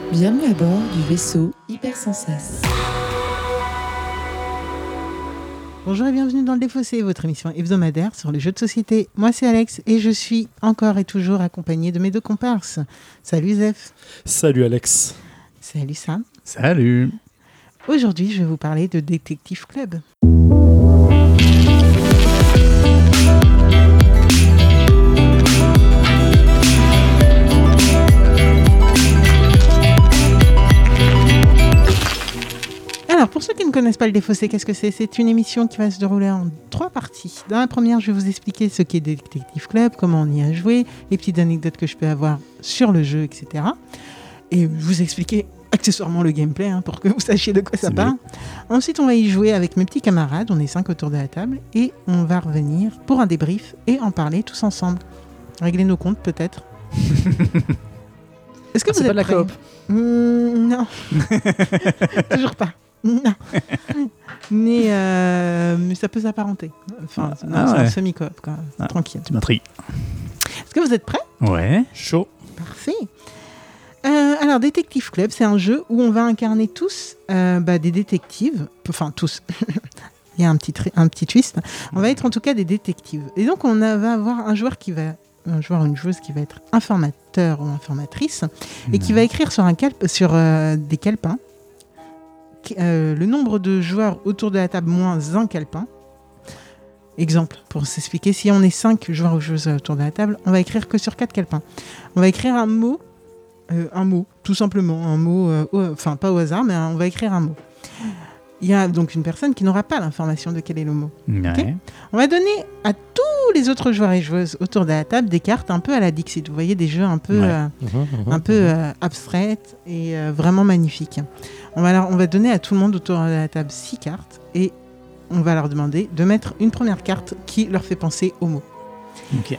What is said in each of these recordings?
Bienvenue à bord du vaisseau Hypersensas. Bonjour et bienvenue dans le Défaussé, votre émission hebdomadaire sur les jeux de société. Moi c'est Alex et je suis encore et toujours accompagné de mes deux comparses. Salut Zef. Salut Alex. Salut Sam. Salut. Aujourd'hui je vais vous parler de Detective Club. Alors, pour ceux qui ne connaissent pas le Défaussé, qu'est-ce que c'est ? C'est une émission qui va se dérouler en 3 parties. Dans la première, je vais vous expliquer ce qu'est Detective Club, comment on y a joué, les petites anecdotes que je peux avoir sur le jeu, etc. Et vous expliquer accessoirement le gameplay, pour que vous sachiez de quoi ça parle. Ensuite, on va y jouer avec mes petits camarades, on est 5 autour de la table, et on va revenir pour un débrief et en parler tous ensemble. Régler nos comptes, peut-être. Est-ce que vous c'est êtes pas de la prêts ? coop. Non. Toujours pas. Non. Mais ça peut s'apparenter. Enfin, c'est un semi-coop, quoi. Tranquille. Tu m'intrigues. Est-ce que vous êtes prêts ? Ouais. Chaud. Parfait. Alors, Detective Club, c'est un jeu où on va incarner tous des détectives. Enfin, tous. Il y a un petit twist. On va être en tout cas des détectives. Et donc, va avoir un joueur ou une joueuse qui va être informateur ou informatrice et qui va écrire sur des calepins le nombre de joueurs autour de la table moins un calepin. Exemple, pour s'expliquer, si on est 5 joueurs ou joueuses autour de la table, on va écrire que sur 4 calepins. On va écrire un mot, tout simplement, un mot, pas au hasard, mais on va écrire un mot. Il y a donc une personne qui n'aura pas l'information de quel est le mot. Ouais. Okay. On va donner à tous les autres joueurs et joueuses autour de la table des cartes un peu à la Dixit. Vous voyez, des jeux un peu, abstraites et vraiment magnifiques. On va donner à tout le monde autour de la table 6 cartes et on va leur demander de mettre une première carte qui leur fait penser au mot. Ok.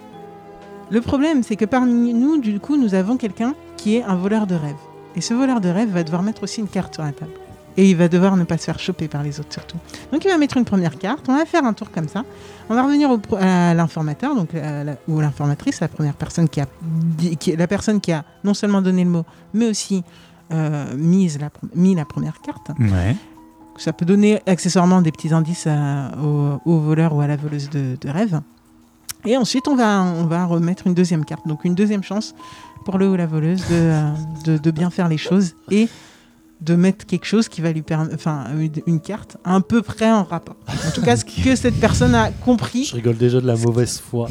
Le problème, c'est que parmi nous, du coup, nous avons quelqu'un qui est un voleur de rêve. Et ce voleur de rêve va devoir mettre aussi une carte sur la table. Et il va devoir ne pas se faire choper par les autres surtout. Donc il va mettre une première carte, on va faire un tour comme ça. On va revenir à l'informateur, donc ou l'informatrice, la première personne la personne qui a non seulement donné le mot, mais aussi mis la première carte. Ouais. Ça peut donner accessoirement des petits indices au voleur ou à la voleuse de rêve. Et ensuite on va remettre une deuxième carte, donc une deuxième chance pour le ou la voleuse de bien faire les choses et de mettre quelque chose qui va lui permettre, une carte à peu près en rapport. En tout cas, ce que cette personne a compris. Je rigole déjà de la mauvaise foi.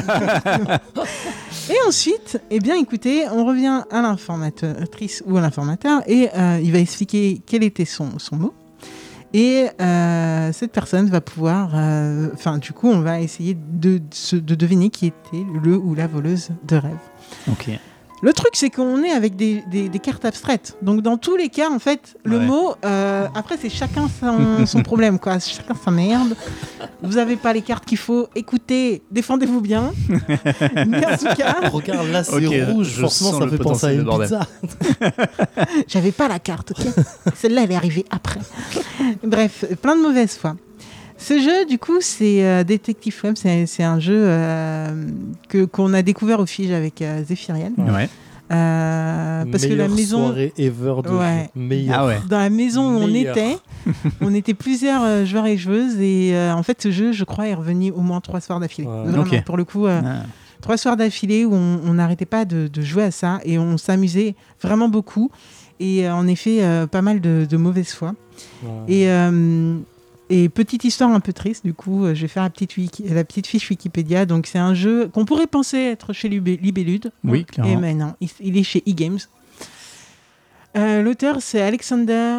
Et ensuite, écoutez, on revient à l'informatrice ou à l'informateur et il va expliquer quel était son mot. Et cette personne va pouvoir... du coup, on va essayer de deviner qui était le ou la voleuse de rêve. Ok. Le truc, c'est qu'on est avec des cartes abstraites. Donc, dans tous les cas, en fait, le mot... après, c'est chacun son problème, quoi. Chacun sa merde. Vous n'avez pas les cartes qu'il faut. Écoutez, défendez-vous bien. Mais en tout cas... Regarde, là, c'est rouge. Forcément, ça fait penser à une pizza. J'avais pas la carte, ok. Celle-là, elle est arrivée après. Bref, plein de mauvaise foi. Ce jeu, du coup, c'est Detective Club. C'est un jeu qu'on a découvert au Fige avec Zéphiriel. Ouais. Parce que la maison... soirée ever de Ouais. meilleure. Ah ouais. Dans la maison où on était plusieurs joueurs et joueuses. Et en fait, ce jeu, je crois, est revenu au moins 3 soirs d'affilée. Ouais. Vraiment, Ok. pour le coup... 3 soirs d'affilée où on n'arrêtait pas de jouer à ça et on s'amusait vraiment beaucoup. Et en effet, pas mal de mauvaise foi. Ouais. Et petite histoire un peu triste, du coup, je vais faire la petite fiche Wikipédia. Donc, c'est un jeu qu'on pourrait penser être chez Libellude. Oui, clairement. Et maintenant, il est chez E-Games. L'auteur, c'est Alexander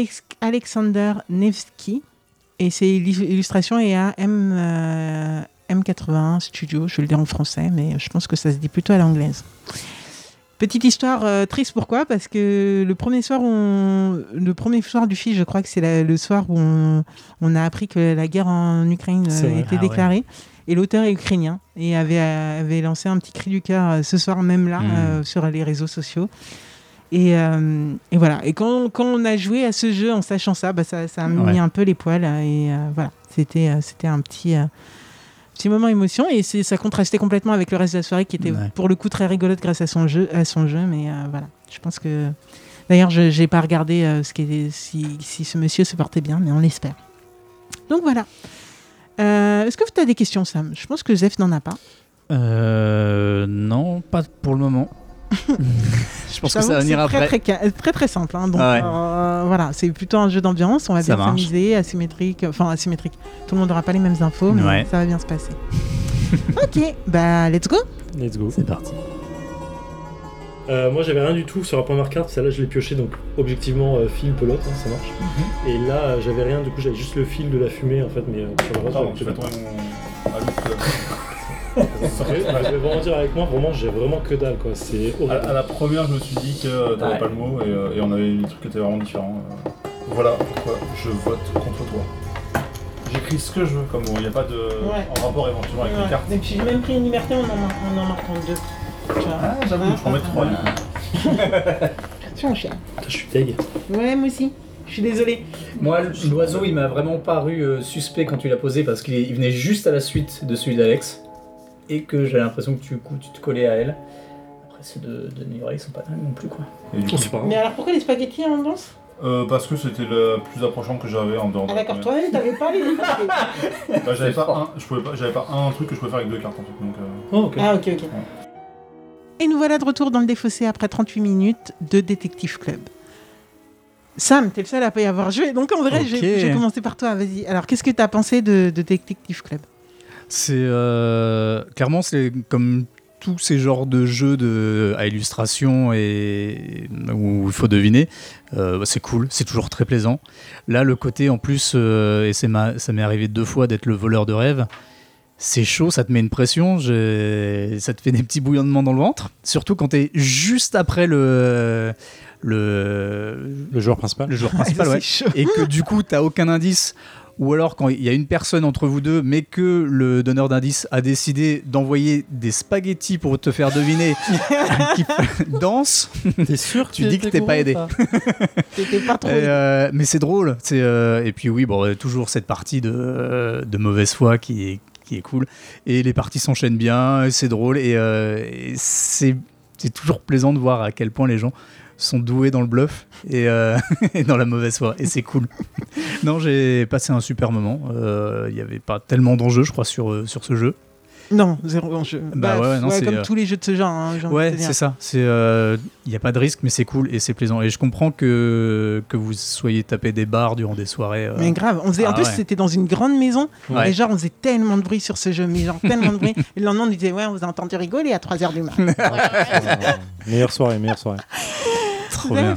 Nevsky. Et ses illustrations est à M81 Studio. Je vais le dire en français, mais je pense que ça se dit plutôt à l'anglaise. Petite histoire triste, pourquoi ? Parce que le premier soir du film, je crois que c'est le soir où on a appris que la guerre en Ukraine était déclarée. Ouais. Et l'auteur est ukrainien et avait lancé un petit cri du cœur ce soir même là sur les réseaux sociaux. Et voilà. Et quand on a joué à ce jeu en sachant ça, ça a mis un peu les poils. Et voilà, c'était un petit petit moment émotion, et ça contrastait complètement avec le reste de la soirée qui était pour le coup très rigolote grâce à son jeu, mais voilà, je pense que... D'ailleurs, je n'ai pas regardé si ce monsieur se portait bien, mais on l'espère. Donc voilà. Est-ce que tu as des questions, Sam ? Je pense que Zef n'en a pas. Non, pas pour le moment. Je pense que ça va venir après. C'est très simple. Hein, donc, voilà, c'est plutôt un jeu d'ambiance. On va bien s'amuser, asymétrique. Tout le monde n'aura pas les mêmes infos, mais ça va bien se passer. Ok, bah let's go. Let's go. C'est parti. Moi j'avais rien du tout sur la première carte, celle-là je l'ai pioché, donc objectivement fil pelote, hein, ça marche. Et là j'avais rien, du coup j'avais juste le fil de la fumée en fait, mais sur le reste tu fais ton... Je vais vraiment dire avec moi, vraiment j'ai vraiment que dalle quoi, c'est horrible. À la première je me suis dit que t'avais pas le mot et on avait des trucs qui étaient vraiment différents. Voilà pourquoi je vote contre toi. J'écris ce que je veux, comme il n'y a pas de en rapport éventuellement avec les cartes. Et puis j'ai même pris une liberté, on en marque en 2. Ah, j'avoue, je peux en mettre 3 du coup. Attention, chien. Je suis deg. Ouais, moi aussi. Je suis désolé. Moi, l'oiseau, il m'a vraiment paru suspect quand tu l'as posé parce qu'il venait juste à la suite de celui d'Alex et que j'ai l'impression que tu te collais à elle. Après, ceux de Nivray, ils sont pas dingues non plus, quoi. Et du coup, mais alors pourquoi les spaghettis en danse ? Parce que c'était le plus approchant que j'avais en dehors. Ah d'accord, toi-même t'avais pas les j'avais pas un truc que je pouvais faire avec 2 cartes en fait. Donc, Oh, ok. Ah ok. Ouais. Et nous voilà de retour dans le défaussé après 38 minutes de Détective Club. Sam, t'es le seul à pas y avoir joué, donc en vrai, je vais commencer par toi, vas-y. Alors, qu'est-ce que t'as pensé de Détective Club ? C'est clairement, c'est comme tous ces genres de jeux à illustration et où il faut deviner, c'est cool, c'est toujours très plaisant. Là, le côté en plus, et ça m'est arrivé 2 fois d'être le voleur de rêve. C'est chaud, ça te met une pression, ça te fait des petits bouillonnements dans le ventre, surtout quand t'es juste après le joueur principal. Le joueur principal, ouais. Et que du coup, t'as aucun indice, ou alors quand il y a une personne entre vous deux, mais que le donneur d'indice a décidé d'envoyer des spaghettis pour te faire deviner qui danse. T'es sûr tu dis que t'es pas aidé. T'étais pas trop mais c'est drôle. Et puis oui, bon, toujours cette partie de mauvaise foi qui est cool, et les parties s'enchaînent bien, c'est drôle, et c'est toujours plaisant de voir à quel point les gens sont doués dans le bluff et dans la mauvaise foi, et c'est cool. Non, j'ai passé un super moment. Il n'y avait pas tellement d'enjeux, je crois, sur ce jeu. Non, 0 enjeu. C'est comme tous les jeux de ce genre. Hein, ouais, c'est ça. Il n'y a pas de risque, mais c'est cool et c'est plaisant. Et je comprends que vous soyez tapé des barres durant des soirées. Mais grave. En plus, c'était dans une grande maison. Ouais. Et genre, on faisait tellement de bruit sur ce jeu. Mais genre, tellement de bruit. Et le lendemain, on disait, on vous a entendu rigoler à 3h du matin. Meilleure soirée. Trop bien.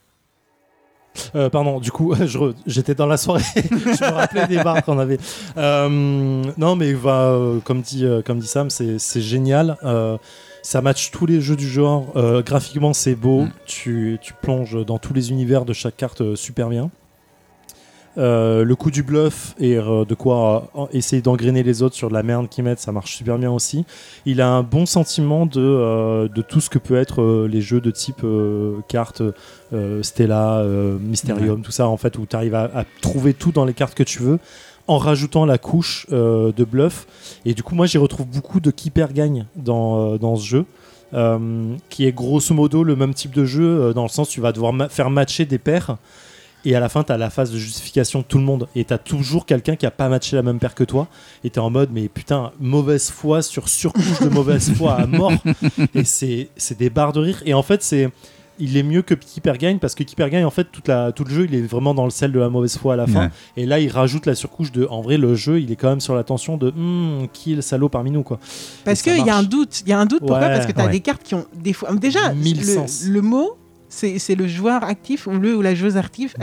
Pardon, du coup, j'étais dans la soirée, je me rappelais des bars qu'on avait. Non, mais comme dit Sam, c'est génial. Ça match tous les jeux du genre. Graphiquement, c'est beau. Tu plonges dans tous les univers de chaque carte super bien. Le coup du bluff et de quoi essayer d'engrainer les autres sur de la merde qu'ils mettent, ça marche super bien aussi. Il a un bon sentiment de tout ce que peut être les jeux de type cartes Stella, Mysterium, tout ça en fait, où tu arrives à trouver tout dans les cartes que tu veux en rajoutant la couche de bluff. Et du coup moi j'y retrouve beaucoup de qui perd gagne dans ce jeu. Qui est grosso modo le même type de jeu dans le sens où tu vas devoir faire matcher des paires. Et à la fin, t'as la phase de justification de tout le monde. Et t'as toujours quelqu'un qui a pas matché la même paire que toi. Et t'es en mode, mais putain, mauvaise foi sur surcouche de mauvaise foi à mort. Et c'est des barres de rire. Et en fait, il est mieux que Keeper Gagne parce que Keeper Gagne, en fait, tout le jeu, il est vraiment dans le sel de la mauvaise foi à la fin. Ouais. Et là, il rajoute la surcouche de. En vrai, le jeu, il est quand même sur la tension de qui est le salaud parmi nous, quoi. Parce qu'il y a un doute. Il y a un doute. Pourquoi ? Parce que t'as des cartes qui ont des fois. Déjà, le mot. C'est le joueur actif ou la joueuse active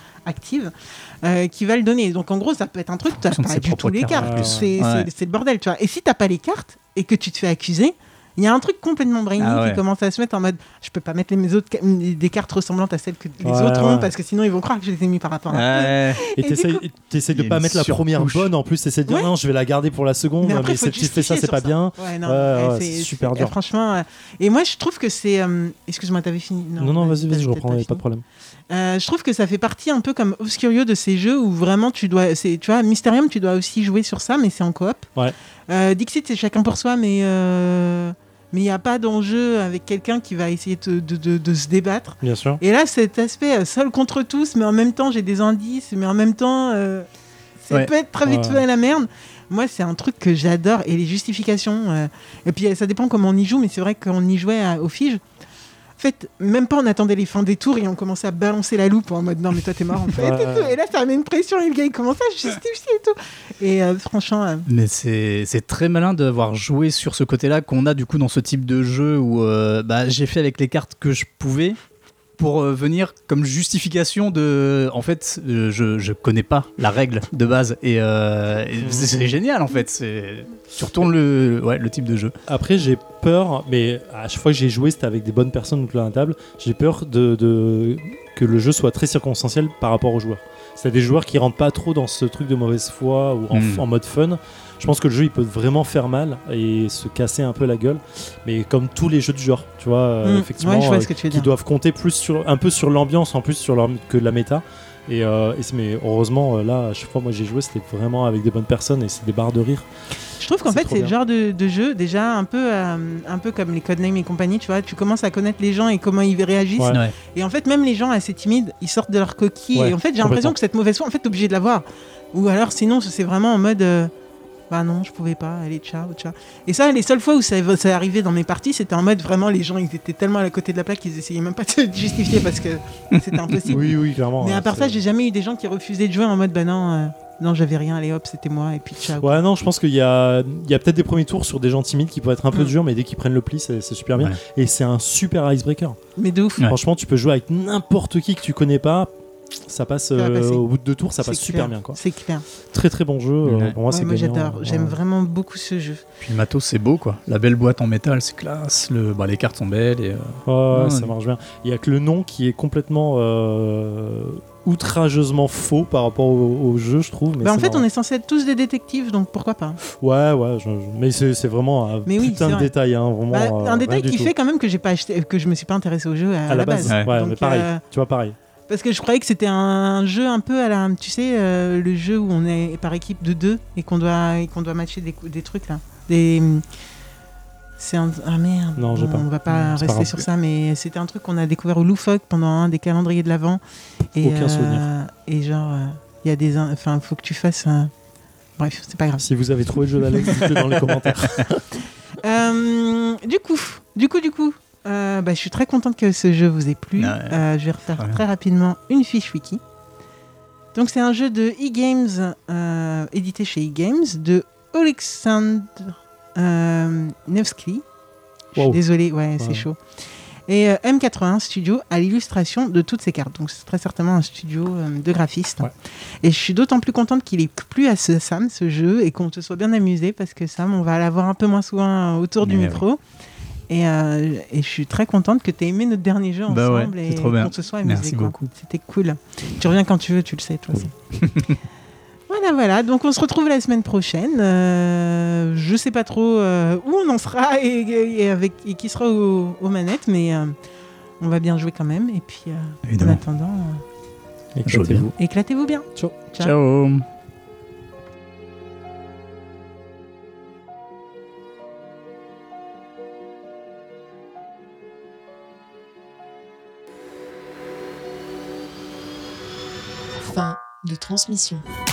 qui va le donner. Donc en gros, ça peut être un truc, tu n'as pas du tout les cartes. C'est le bordel, tu vois. Et si tu n'as pas les cartes et que tu te fais accuser, Il y a un truc complètement brainy Ah qui commence à se mettre en mode je peux pas mettre des cartes ressemblantes à celles que les autres ont parce que sinon ils vont croire que je les ai mis par rapport à eux. Et t'essayes de pas mettre la première bonne, en plus t'essayes de dire non, je vais la garder pour la seconde, mais si tu fais ça, c'est pas bien. C'est super dur. Franchement, et moi je trouve que c'est. Excuse-moi, t'avais fini? Non, vas-y, je reprends, pas de problème. Je trouve que ça fait partie un peu comme Obscurio de ces jeux où vraiment tu vois, Mysterium, tu dois aussi jouer sur ça, mais c'est en coop. Dixit, c'est chacun pour soi, mais il n'y a pas d'enjeu avec quelqu'un qui va essayer de se débattre. Bien sûr. Et là, cet aspect seul contre tous, mais en même temps, j'ai des indices, mais en même temps, ça peut être très vite fait à la merde. Moi, c'est un truc que j'adore. Et les justifications... et puis, ça dépend comment on y joue, mais c'est vrai qu'on y jouait au Fige. En fait, même pas on attendait les fins des tours et on commençait à balancer la loupe en mode non mais toi t'es mort en fait. Et là ça met une pression et le gars il commence à justifier et tout. Et franchement... Mais c'est très malin d'avoir joué sur ce côté-là qu'on a du coup dans ce type de jeu où j'ai fait avec les cartes que je pouvais pour venir comme justification de... En fait, je connais pas la règle de base et c'est génial en fait. Tu retournes le type de jeu. Après, j'ai peur, mais à chaque fois que j'ai joué, c'était avec des bonnes personnes autour de la table. J'ai peur que le jeu soit très circonstanciel par rapport aux joueurs. C'est des joueurs qui rentrent pas trop dans ce truc de mauvaise foi ou en mode fun. Je pense que le jeu il peut vraiment faire mal et se casser un peu la gueule, mais comme tous les jeux du genre, tu vois, effectivement, qui doivent compter un peu sur l'ambiance en plus que la méta. Mais heureusement, là, à chaque fois moi j'ai joué, c'était vraiment avec des bonnes personnes et c'est des barres de rire. Je trouve qu'en fait c'est le genre de jeu déjà un peu comme les Codenames et compagnie, tu vois, tu commences à connaître les gens et comment ils réagissent. Et en fait même les gens assez timides, ils sortent de leur coquille et en fait j'ai l'impression que cette mauvaise foi, en fait t'es obligé de la voir. Ou alors sinon c'est vraiment en mode bah non, je pouvais pas, allez, ciao. Et ça, les seules fois où ça est arrivé dans mes parties, c'était en mode vraiment les gens, ils étaient tellement à côté de la plaque qu'ils essayaient même pas de se justifier parce que c'était impossible. Oui, clairement. Mais à part ça, j'ai jamais eu des gens qui refusaient de jouer en mode bah non, j'avais rien, allez hop, c'était moi, et puis ciao. Ouais, non, je pense qu'il y a peut-être des premiers tours sur des gens timides qui peuvent être un peu durs, mais dès qu'ils prennent le pli, c'est super bien. Ouais. Et c'est un super icebreaker. Mais de ouf. Franchement, tu peux jouer avec n'importe qui que tu connais pas. Ça passe au bout de 2 tours, ça passe super bien quoi. C'est clair. Très très bon jeu. Pour moi, c'est moi gagnant. J'adore. J'aime vraiment beaucoup ce jeu. Puis le matos, c'est beau quoi. La belle boîte en métal, c'est classe. Les cartes sont belles et. Ça marche bien. Il y a que le nom qui est complètement outrageusement faux par rapport au jeu, je trouve. Mais en fait, on est censé être tous des détectives, donc pourquoi pas. Ouais. Mais c'est vraiment un putain de détail, hein, vraiment. Un détail qui fait quand même que j'ai pas acheté, que je me suis pas intéressé au jeu à la base. Ouais, donc, mais pareil. Tu vois, pareil. Parce que je croyais que c'était un jeu un peu à la... Tu sais, le jeu où on est par équipe de 2 et qu'on doit matcher des trucs, là. C'est un... Ah merde, non, j'ai pas. On va pas rester sur ça, mais c'était un truc qu'on a découvert au Loufoque pendant un des calendriers de l'Avent. Aucun souvenir. Et genre, il y a des... Enfin, faut que tu fasses... Bref, c'est pas grave. Si vous avez trouvé le jeu d'Alex, dites-le dans les commentaires. Du coup... je suis très contente que ce jeu vous ait plu. Je vais refaire très rapidement une fiche wiki. Donc c'est un jeu de eGames, édité chez eGames, de Oleksandr Nevsky. Je suis désolée, c'est chaud. Et M81 Studio à l'illustration de toutes ces cartes. Donc c'est très certainement un studio de graphistes. Ouais. Et je suis d'autant plus contente qu'il ait plu à Sam, ce jeu, et qu'on se soit bien amusé, parce que Sam, on va l'avoir un peu moins souvent autour du micro. Et je suis très contente que tu aies aimé notre dernier jeu ensemble et qu'on se soit amusé. Merci beaucoup. C'était cool. Tu reviens quand tu veux, tu le sais, toi aussi. Voilà. Donc on se retrouve la semaine prochaine. Je sais pas trop où on en sera et qui sera aux manettes, mais on va bien jouer quand même. Et puis en attendant, éclatez-vous bien. Ciao. Fin de transmission.